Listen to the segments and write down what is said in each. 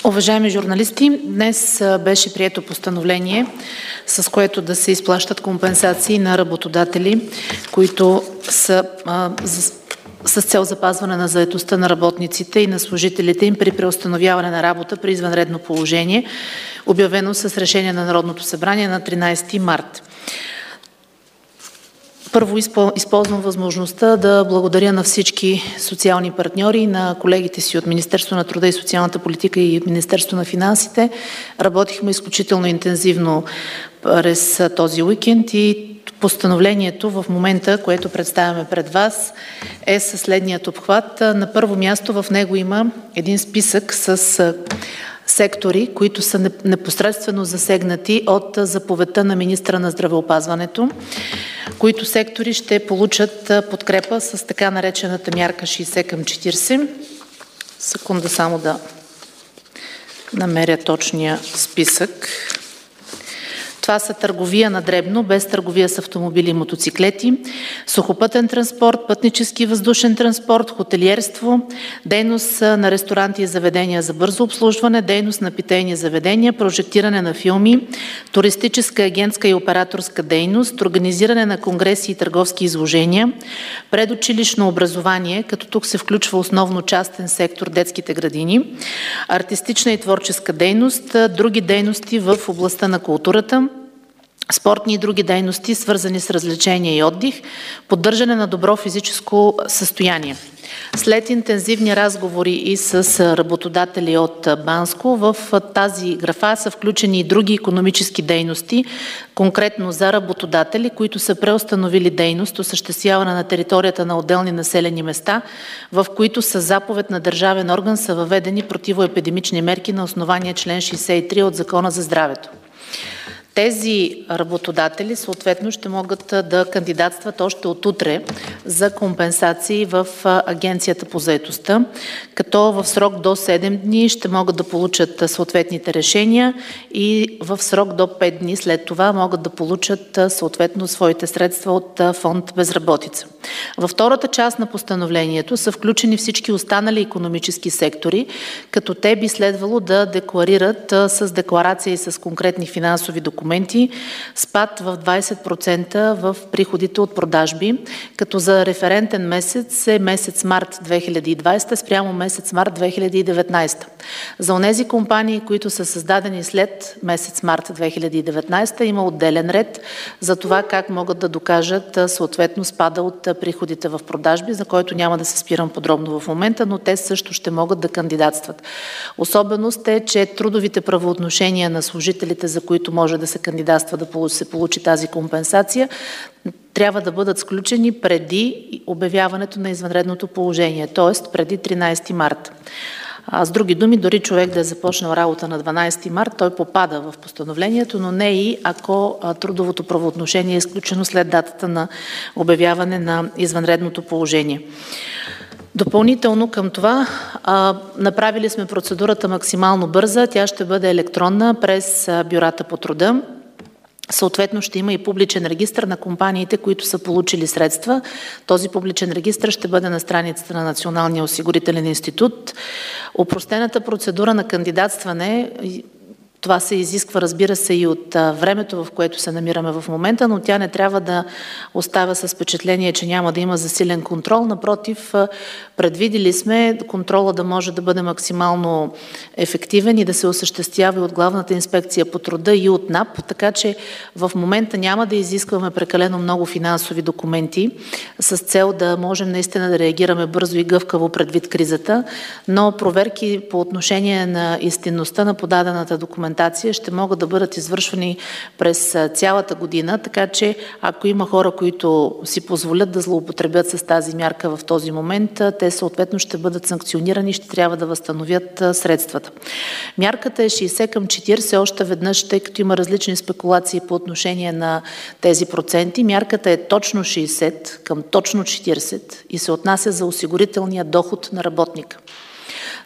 Уважаеми журналисти, днес беше прието постановление, с което да се изплащат компенсации на работодатели, които са с цел запазване на заетостта на работниците и на служителите им при преустановяване на работа при извънредно положение, обявено с решение на Народното събрание на 13 март. Първо използвам възможността да благодаря на всички социални партньори, на колегите си от Министерството на труда и социалната политика и от Министерството на финансите. Работихме изключително интензивно през този уикенд и постановлението в момента, което представяме пред вас, е със следният обхват. На първо място в него има един списък с сектори, които са непосредствено засегнати от заповедта на министъра на здравеопазването, които сектори ще получат подкрепа с така наречената мярка 60/40. Секунда само да намеря точния списък. Това са търговия на дребно, без търговия с автомобили и мотоциклети, сухопътен транспорт, пътнически въздушен транспорт, хотелиерство, дейност на ресторанти и заведения за бързо обслужване, дейност на питейни заведения, прожектиране на филми, туристическа, агентска и операторска дейност, организиране на конгреси и търговски изложения, предучилищно образование, като тук се включва основно частен сектор детските градини, артистична и творческа дейност, други дейности в областта на културата, спортни и други дейности, свързани с развлечение и отдих, поддържане на добро физическо състояние. След интензивни разговори и с работодатели от Банско, в тази графа са включени и други икономически дейности, конкретно за работодатели, които са преустановили дейност, осъществявана на територията на отделни населени места, в които със заповед на държавен орган са въведени противоепидемични мерки на основание член 63 от Закона за здравето. Тези работодатели съответно ще могат да кандидатстват още от утре за компенсации в Агенцията по заетостта, като в срок до 7 дни ще могат да получат съответните решения и в срок до 5 дни след това могат да получат съответно своите средства от фонд безработица. Във втората част на постановлението са включени всички останали икономически сектори, като те би следвало да декларират с декларация и с конкретни финансови документи спад в 20% в приходите от продажби, като за референтен месец е месец март 2020 спрямо месец март 2019. За онези компании, които са създадени след месец март 2019, има отделен ред за това как могат да докажат съответно спада от приходите в продажби, за който няма да се спирам подробно в момента, но те също ще могат да кандидатстват. Особеност е, че трудовите правоотношения на служителите, за които може да се кандидатства да се получи тази компенсация, трябва да бъдат сключени преди обявяването на извънредното положение, т.е. преди 13 март. С други думи, дори човек да е започнал работа на 12 март, той попада в постановлението, но не и ако трудовото правоотношение е изключено след датата на обявяване на извънредното положение. Допълнително към това, направили сме процедурата максимално бърза. Тя ще бъде електронна през бюрата по труда. Съответно ще има и публичен регистър на компаниите, които са получили средства. Този публичен регистър ще бъде на страницата на Националния осигурителен институт. Опростената процедура на кандидатстване, това се изисква, разбира се, и от времето, в което се намираме в момента, но тя не трябва да оставя с впечатление, че няма да има засилен контрол. Напротив, предвидили сме контрола да може да бъде максимално ефективен и да се осъществява от Главната инспекция по труда и от НАП, така че в момента няма да изискваме прекалено много финансови документи с цел да можем наистина да реагираме бързо и гъвкаво предвид кризата, но проверки по отношение на истинността на подадената документация ще могат да бъдат извършвани през цялата година, така че ако има хора, които си позволят да злоупотребят с тази мярка в този момент, те съответно ще бъдат санкционирани и ще трябва да възстановят средствата. Мярката е 60/40, още веднъж, тъй като има различни спекулации по отношение на тези проценти. Мярката е точно 60 към точно 40 и се отнася за осигурителния доход на работника.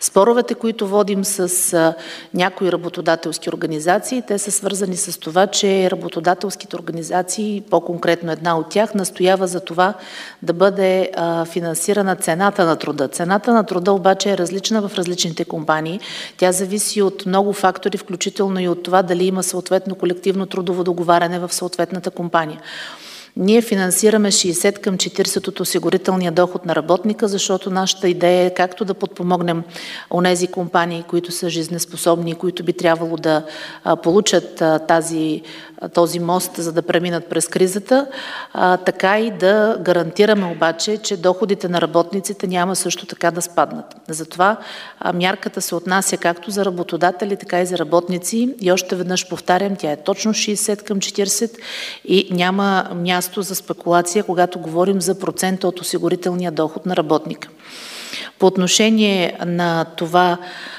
Споровете, които водим с някои работодателски организации, те са свързани с това, че работодателските организации, по-конкретно една от тях, настоява за това да бъде финансирана цената на труда. Цената на труда обаче е различна в различните компании. Тя зависи от много фактори, включително и от това дали има съответно колективно трудово договаряне в съответната компания. Ние финансираме 60 към 40 от осигурителния доход на работника, защото нашата идея е както да подпомогнем онези компании, които са жизнеспособни, които би трябвало да получат този мост, за да преминат през кризата, така и да гарантираме обаче, че доходите на работниците няма също така да спаднат. Затова мярката се отнася както за работодатели, така и за работници. И още веднъж повтарям, тя е точно 60 към 40 и няма място за спекулация, когато говорим за процента от осигурителния доход на работника. По отношение на това,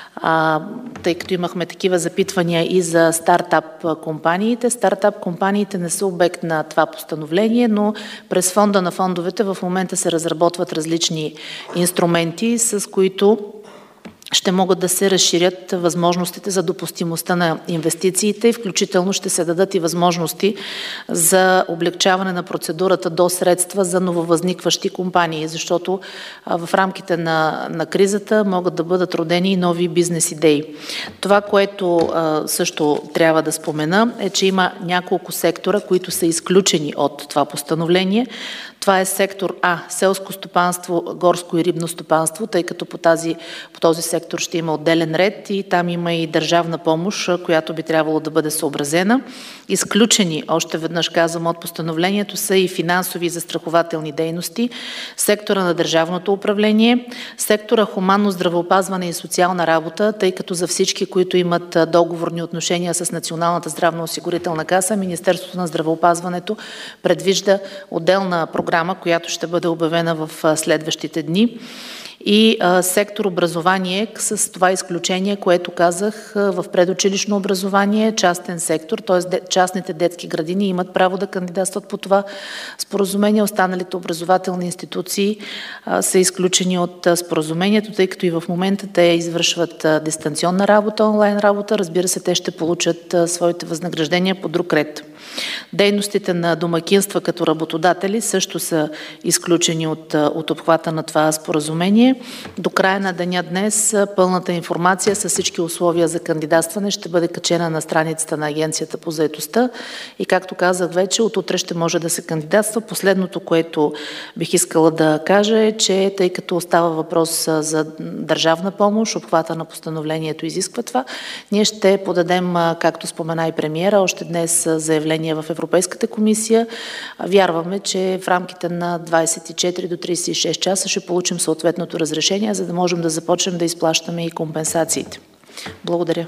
тъй като имахме такива запитвания и за стартап компаниите. Стартап компаниите не са обект на това постановление, но през фонда на фондовете в момента се разработват различни инструменти, с които ще могат да се разширят възможностите за допустимостта на инвестициите и включително ще се дадат и възможности за облегчаване на процедурата до средства за нововъзникващи компании, защото в рамките на кризата могат да бъдат родени и нови бизнес идеи. Това, което също трябва да спомена, е, че има няколко сектора, които са изключени от това постановление. Това е сектор А – селско стопанство, горско и рибно стопанство, тъй като по този сектор ще има отделен ред и там има и държавна помощ, която би трябвало да бъде съобразена. Изключени, още веднъж казвам, от постановлението са и финансови и застрахователни дейности, сектора на държавното управление, сектора хуманно здравеопазване и социална работа, тъй като за всички, които имат договорни отношения с Националната здравноосигурителна каса, Министерството на здравеопазването предвижда отделна програма, която ще бъде обявена в следващите дни. И сектор образование с това изключение, което казах, в предучилищно образование, частен сектор, т.е. частните детски градини имат право да кандидатстват по това споразумение. Останалите образователни институции са изключени от споразумението, тъй като и в момента те извършват дистанционна работа, онлайн работа. Разбира се, те ще получат своите възнаграждения по друг ред. Дейностите на домакинства като работодатели също са изключени от обхвата на това споразумение. До края на деня днес пълната информация с всички условия за кандидатстване ще бъде качена на страницата на Агенцията по заетостта и, както казах вече, от утре ще може да се кандидатства. Последното, което бих искала да кажа е, че тъй като става въпрос за държавна помощ, обхвата на постановлението изисква това, ние ще подадем, както спомена и премиера, още днес заявление в Европейската комисия. Вярваме, че в рамките на 24 до 36 часа ще получим съответното разрешение, за да можем да започнем да изплащаме и компенсациите. Благодаря.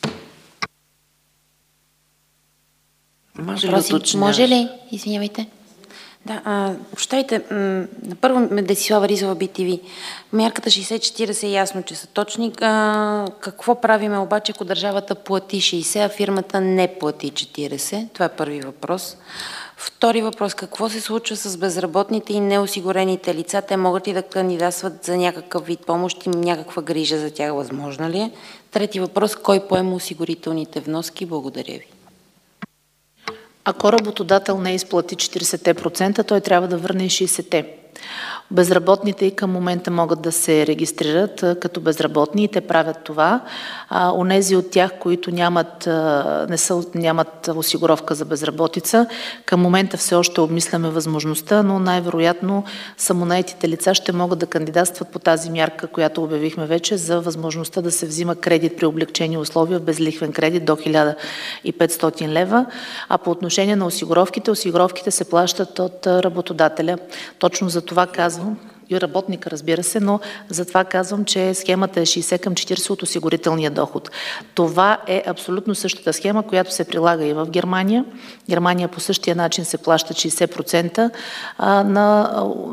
Може ли? Извинявайте. Да, прощайте, първо Десислава Ризова, BTV. Мярката 60-40 е ясно, че са точни. Какво правиме обаче, ако държавата плати 60, а фирмата не плати 40? Това е първи въпрос. Втори въпрос, какво се случва с безработните и неосигурените лица? Те могат ли да кандидатстват за някакъв вид помощ и някаква грижа за тях? Възможно ли е? Трети въпрос, кой поема осигурителните вноски? Благодаря ви. Ако работодател не изплати 40%, той трябва да върне и 60%. Безработните и към момента могат да се регистрират като безработни и те правят това. Онези от тях, които нямат осигуровка за безработица, към момента все още обмисляме възможността, но най-вероятно самонаетите лица ще могат да кандидатстват по тази мярка, която обявихме вече, за възможността да се взима кредит при облекчени условия, безлихвен кредит до 1500 лева. А по отношение на осигуровките се плащат от работодателя. Точно за това казвам, и работника, разбира се, но затова казвам, че схемата е 60 към 40 от осигурителния доход. Това е абсолютно същата схема, която се прилага и в Германия. Германия по същия начин се плаща 60% на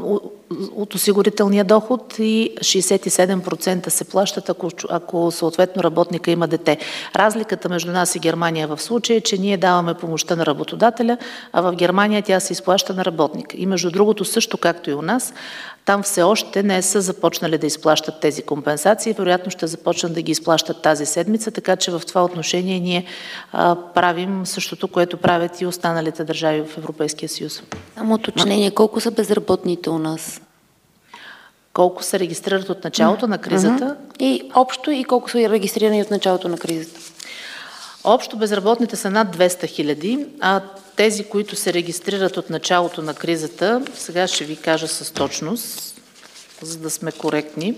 от осигурителния доход и 67% се плащат, ако съответно работника има дете. Разликата между нас и Германия в случая е, че ние даваме помощта на работодателя, а в Германия тя се изплаща на работника. И между другото, също както и у нас, там все още не са започнали да изплащат тези компенсации. Вероятно ще започнат да ги изплащат тази седмица, така че в това отношение ние правим същото, което правят и останалите държави в Европейския съюз. Само уточнение, колко са безработните у нас? Колко се регистрират от началото на кризата? И общо, и колко са регистрирани от началото на кризата? Общо безработните са над 200 хиляди, а тези, които се регистрират от началото на кризата, сега ще ви кажа с точност, за да сме коректни.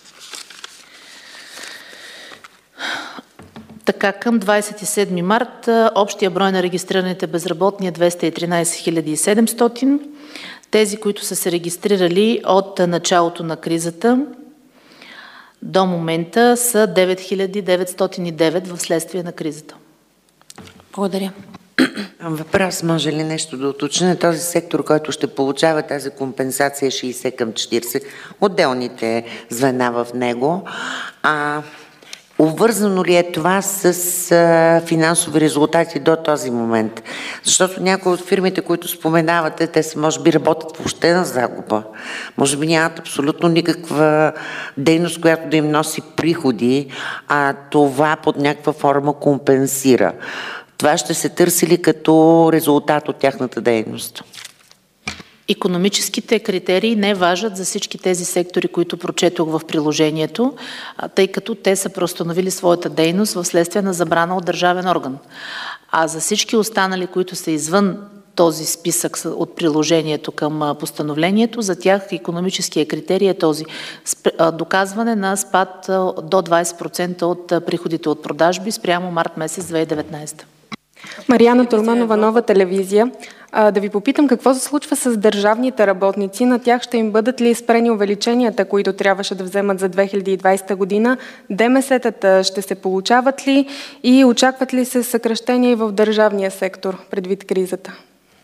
Така, към 27 март общия брой на регистрираните безработни е 213 700. Тези, които са се регистрирали от началото на кризата, до момента са 9909 в следствие на кризата. Благодаря. Въпрос, може ли нещо да уточня? Този сектор, който ще получава тази компенсация 60/40, отделните звена в него, обвързано ли е това с финансови резултати до този момент? Защото някои от фирмите, които споменавате, те може би работят въобще на загуба. Може би нямат абсолютно никаква дейност, която да им носи приходи, а това под някаква форма компенсира. Това ще се търси ли като резултат от тяхната дейност? Икономическите критерии не важат за всички тези сектори, които прочетох в приложението, тъй като те са преустановили своята дейност в следствие на забрана от държавен орган. А за всички останали, които са извън този списък от приложението към постановлението, за тях икономическия критерий е този. Доказване на спад до 20% от приходите от продажби спрямо март месец 2019. Марияна Турманова, Нова телевизия. Да ви попитам какво се случва с държавните работници. На тях ще им бъдат ли спрени увеличенията, които трябваше да вземат за 2020 година? ДМС-тата ще се получават ли и очакват ли се съкращения и в държавния сектор предвид кризата?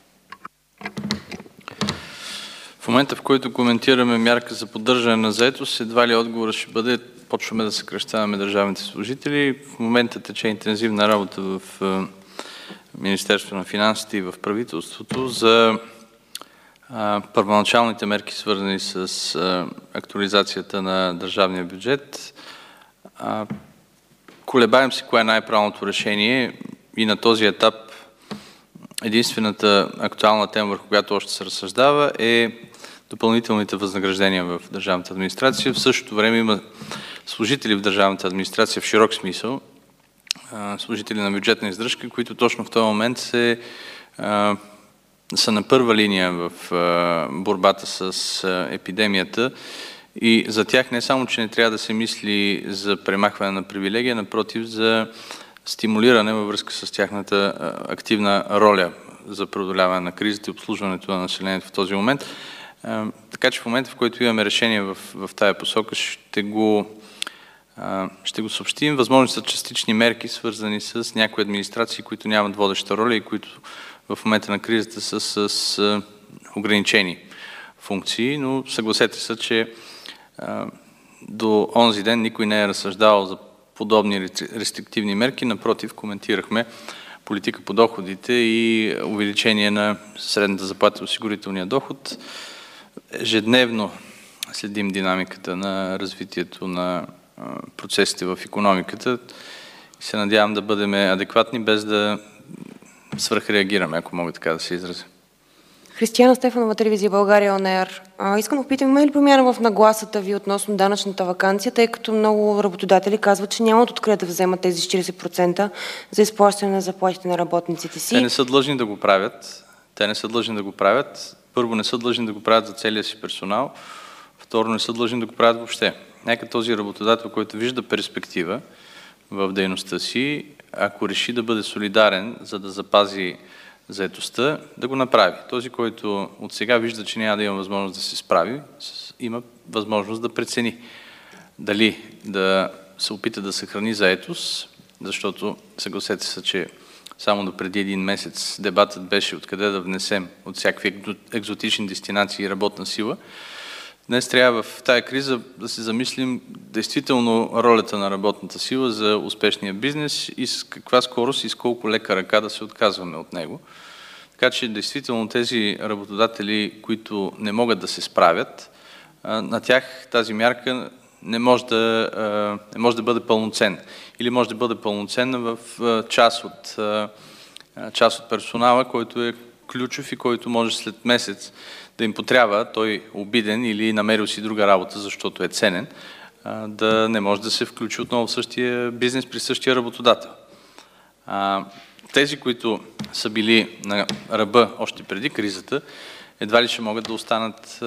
В момента, в който коментираме мярка за поддържане на заетост, едва ли отговорът ще бъде почваме да съкращаваме държавните служители. В момента тече интензивна работа в Министерството на финансите и в правителството за първоначалните мерки, свързани с актуализацията на държавния бюджет. Колебаем се кое е най-правилното решение и на този етап единствената актуална тема, върху която още се разсъждава, е допълнителните възнаграждения в държавната администрация. В същото време има служители в държавната администрация в широк смисъл, служители на бюджетна издръжка, които точно в този момент са на първа линия в борбата с епидемията и за тях не само, че не трябва да се мисли за премахване на привилегия, напротив, за стимулиране във връзка с тяхната активна роля за преодоляване на кризата и обслужването на населението в този момент. Така че в момента, в който имаме решение в тая посока, ще го съобщим. Възможно са частични мерки, свързани с някои администрации, които нямат водеща роля и които в момента на кризата са с ограничени функции, но съгласете се, че до онзи ден никой не е разсъждавал за подобни рестриктивни мерки. Напротив, коментирахме политика по доходите и увеличение на средната заплата и осигурителния доход. Ежедневно следим динамиката на развитието на процесите в икономиката и се надявам да бъдем адекватни, без да свръхреагираме, ако мога така да се изразя. Християна Стефанова, телевизия България ОНР. Искам да попитам, има ли промяна в нагласата ви относно данъчната ваканция, тъй като много работодатели казват, че нямат откъде да вземат тези 40% за изплащане на заплатите на работниците си? Те не са длъжни да го правят. Първо, не са длъжни да го правят за целия си персонал. Второ, не са длъжни да го правят въобще. Нека този работодател, който вижда перспектива в дейността си, ако реши да бъде солидарен, за да запази заетостта, да го направи. Този, който от сега вижда, че няма да има възможност да се справи, има възможност да прецени дали да се опита да съхрани заетост, защото съгласете се, че само до преди един месец дебатът беше откъде да внесем от всякакви екзотични дестинации работна сила. Днес трябва в тая криза да се замислим действително ролята на работната сила за успешния бизнес и с каква скорост и с колко лека ръка да се отказваме от него. Така че действително тези работодатели, които не могат да се справят, на тях тази мярка не може да бъде пълноценна. Или може да бъде пълноценна в част от персонала, който е ключов и който може след месец да им потрябва, той обиден или намерил си друга работа, защото е ценен, да не може да се включи отново в същия бизнес при същия работодател. Тези, които са били на ръба още преди кризата, едва ли ще могат да останат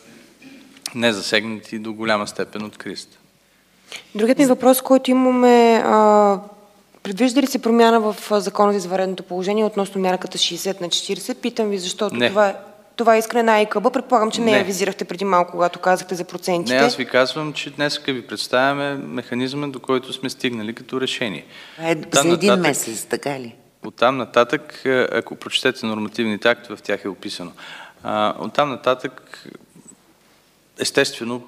незасегнати до голяма степен от кризата. Другият ми въпрос, който имаме, предвижда ли се промяна в Закона за извънредното положение относно мярката 60/40? Питам ви, защото това е искане на АИКБ. Предполагам, че не я визирахте преди малко, когато казахте за процентите. Не, аз ви казвам, че днес ви представяме механизма, до който сме стигнали като решение. За един месец, така ли? Оттам нататък, ако прочетете нормативните актове, в тях е описано. Оттам нататък, естествено,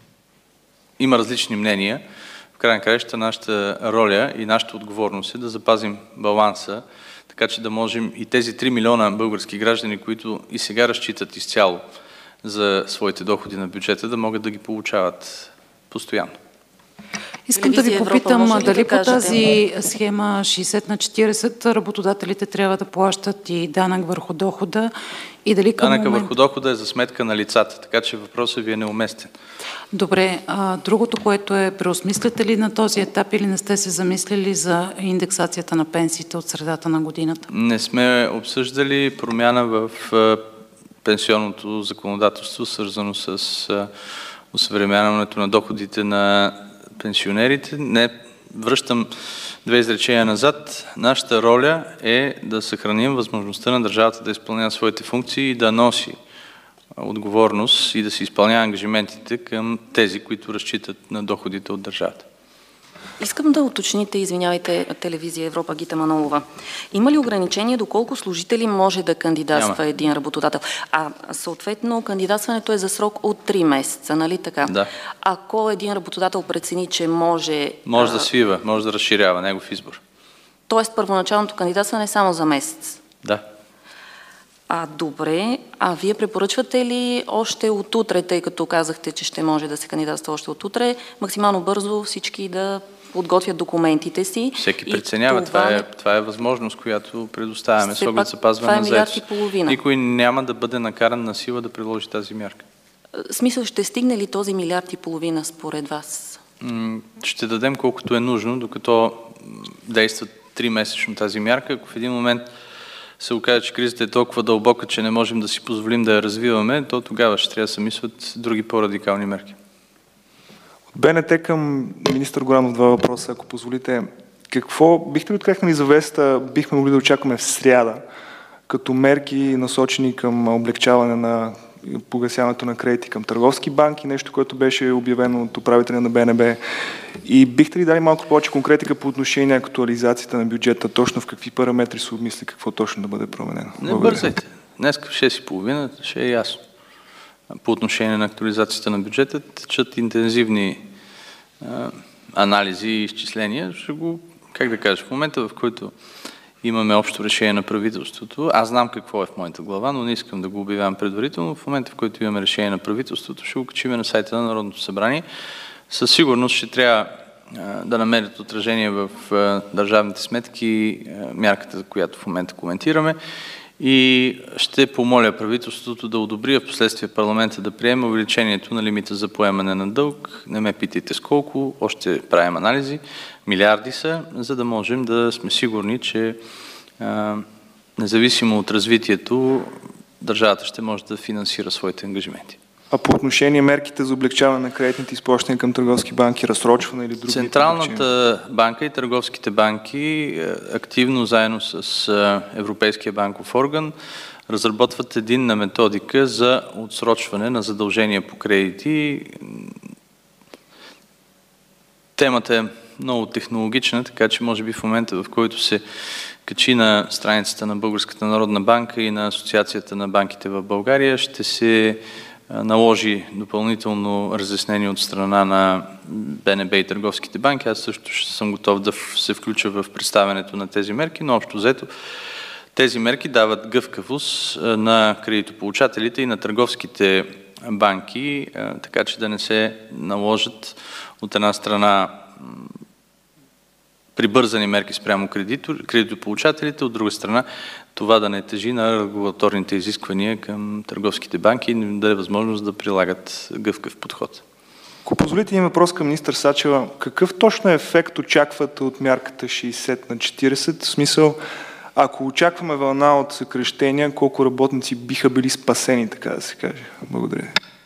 има различни мнения. В край на краищата нашата роля и нашата отговорност е да запазим баланса, така че да можем и тези 3 милиона български граждани, които и сега разчитат изцяло за своите доходи на бюджета, да могат да ги получават постоянно. Искам да ви попитам дали по тази схема 60/40 работодателите трябва да плащат и данък върху дохода и дали към Данъка върху дохода е за сметка на лицата, така че въпросът ви е неуместен. Добре, другото, което е, преосмисляте ли на този етап или не сте се замислили за индексацията на пенсиите от средата на годината? Не сме обсъждали промяна в пенсионното законодателство, свързано с осъвременяването на доходите на пенсионерите. Не връщам две изречения назад. Нашата роля е да съхраним възможността на държавата да изпълнява своите функции и да носи отговорност и да се изпълнява ангажиментите към тези, които разчитат на доходите от държавата. Искам да уточните, извинявайте, телевизия Европа, Гита Манолова. Има ли ограничение доколко служители може да кандидатства един работодател? Съответно, кандидатстването е за срок от 3 месеца, нали така? Да. Ако един работодател прецени, че може... Може да свива, може да разширява, негов избор. Тоест, първоначалното кандидатстване е само за месец? Да. Добре. Вие препоръчвате ли още от утре, тъй като казахте, че ще може да се кандидатства още от утре, максимално бързо всички да подготвят документите си? Всеки преценява. Това е възможност, която предоставяме с оглед запазване на заетост. Никой няма да бъде накаран на сила да приложи тази мярка. Смисъл, ще стигне ли този 1,5 милиарда според вас? Ще дадем колкото е нужно, докато действа 3-месечно тази мярка. Ако в един момент се окаже, че кризата е толкова дълбока, че не можем да си позволим да я развиваме, то тогава ще трябва да се мислят други по-радикални мерки. От БНТ към министър Горанов 2 въпроса, ако позволите. Какво бихте ли открехнали завеста, бихме могли да очакваме в сряда, като мерки насочени към облегчаване на погасяването на кредити към търговски банки, нещо, което беше обявено от управителя на БНБ. И бихте ли дали малко повече конкретика по отношение на актуализацията на бюджета, точно в какви параметри се обмисли, какво точно да бъде променено? Не бързайте. Днес в 6:30 ще е ясно. По отношение на актуализацията на бюджета течат интензивни анализи и изчисления. В момента, в който имаме общо решение на правителството, аз знам какво е в моята глава, но не искам да го обявявам предварително. В момента, в който имаме решение на правителството, ще го качим на сайта на Народното събрание. Със сигурност ще трябва да намерят отражение в държавните сметки мярката, която в момента коментираме. И ще помоля правителството да одобри, а в последствие парламента да приеме увеличението на лимита за поемане на дълг. Не ме питайте с колко, още правим анализи. Милиарди са, за да можем да сме сигурни, че независимо от развитието, държавата ще може да финансира своите ангажименти. А по отношение мерките за облегчаване на кредитните изплащания към търговски банки, разсрочване или други? Централната банка и търговските банки активно заедно с Европейския банков орган разработват единна методика за отсрочване на задължения по кредити. Темата е много технологична, така че може би в момента, в който се качи на страницата на Българската народна банка и на Асоциацията на банките в България, ще се наложи допълнително разяснение от страна на БНБ и търговските банки. Аз също ще съм готов да се включа в представянето на тези мерки, но общо взето тези мерки дават гъвкавост на кредитополучателите и на търговските банки, така че да не се наложат от една страна прибързани мерки спрямо кредитополучателите, от друга страна това да не тежи на регулаторните изисквания към търговските банки и да даде възможност да прилагат гъвкав подход. Ако позволите, има въпрос към министър Сачева. Какъв точно ефект очаквате от мярката 60/40? В смисъл, ако очакваме вълна от съкращения, колко работници биха били спасени, така да се каже? Благодаря.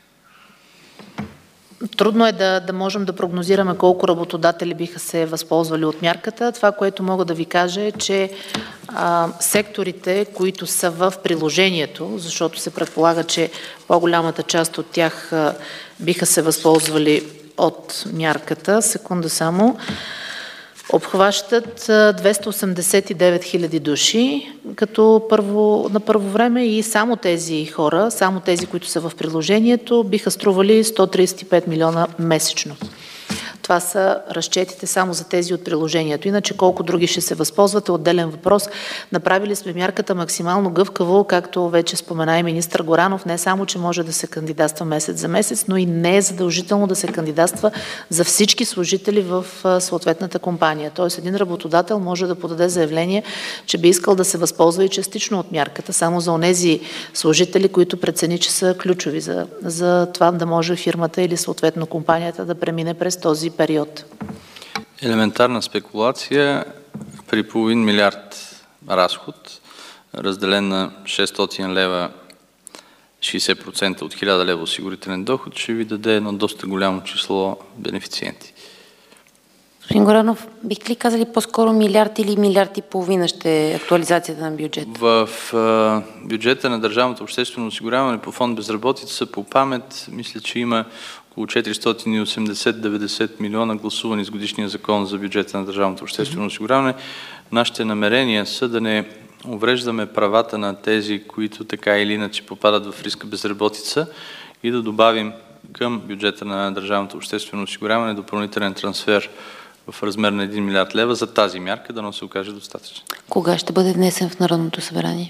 Трудно е да можем да прогнозираме колко работодатели биха се възползвали от мярката. Това, което мога да ви кажа е, че секторите, които са в приложението, защото се предполага, че по-голямата част от тях биха се възползвали от мярката, секунда само, обхващат 289 000 души, като на първо време и само тези хора, само тези, които са в приложението, биха стрували 135 милиона месечно. Това са разчетите само за тези от приложението. Иначе колко други ще се възползват е отделен въпрос. Направили сме мярката максимално гъвкаво, както вече спомена и министър Горанов, не само, че може да се кандидатства месец за месец, но и не е задължително да се кандидатства за всички служители в съответната компания. Тоест един работодател може да подаде заявление, че би искал да се възползва и частично от мярката, само за онези служители, които прецени, че са ключови за това да може фирмата или съответно компанията да премине през този период. Елементарна спекулация при половин милиард разход, разделен на 600 лева, 60% от 1000 лева осигурителен доход, ще ви даде едно доста голямо число бенефициенти. Господин Горанов, бихте ли казали по-скоро милиард или милиард и половина ще е актуализацията на бюджет? В бюджета на държавното обществено осигуряване по фонд безработица по памет, мисля, че има около 480-90 милиона гласувани с годишния закон за бюджета на държавното обществено осигуряване. Нашите намерения са да не увреждаме правата на тези, които така или иначе попадат в риска безработица и да добавим към бюджета на държавното обществено осигуряване допълнителен трансфер в размер на 1 милиард лева за тази мярка, да не се окаже достатъчно. Кога ще бъде внесен в Народното събрание?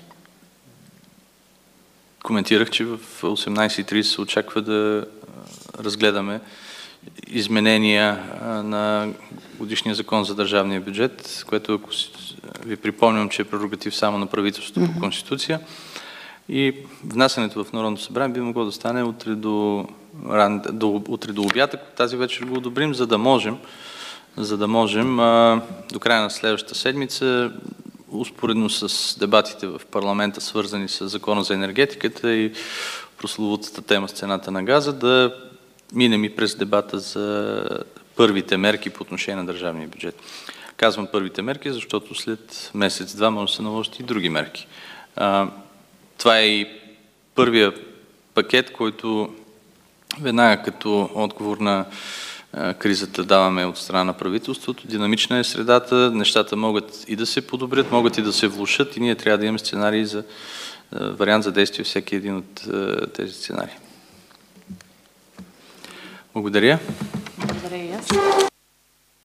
Коментирах, че в 18:30 се очаква да разгледаме изменения на годишния закон за държавния бюджет, което, ако ви припомням, че е прерогатив само на правителството по Конституция. И внасянето в Народното събрание би могло да стане утре до обяд, ако тази вечер го одобрим, за да можем до края на следващата седмица, успоредно с дебатите в парламента, свързани с Закона за енергетиката и прословутата тема с цената на газа, да минем и през дебата за първите мерки по отношение на държавния бюджет. Казвам първите мерки, защото след месец-два може да се наложат и други мерки. Това е и първия пакет, който веднага като отговор на кризата даваме от страна на правителството. Динамична е средата, нещата могат и да се подобрят, могат и да се влошат и ние трябва да имаме сценарии за вариант за действие всеки един от тези сценарии. Благодаря. Благодаря и аз.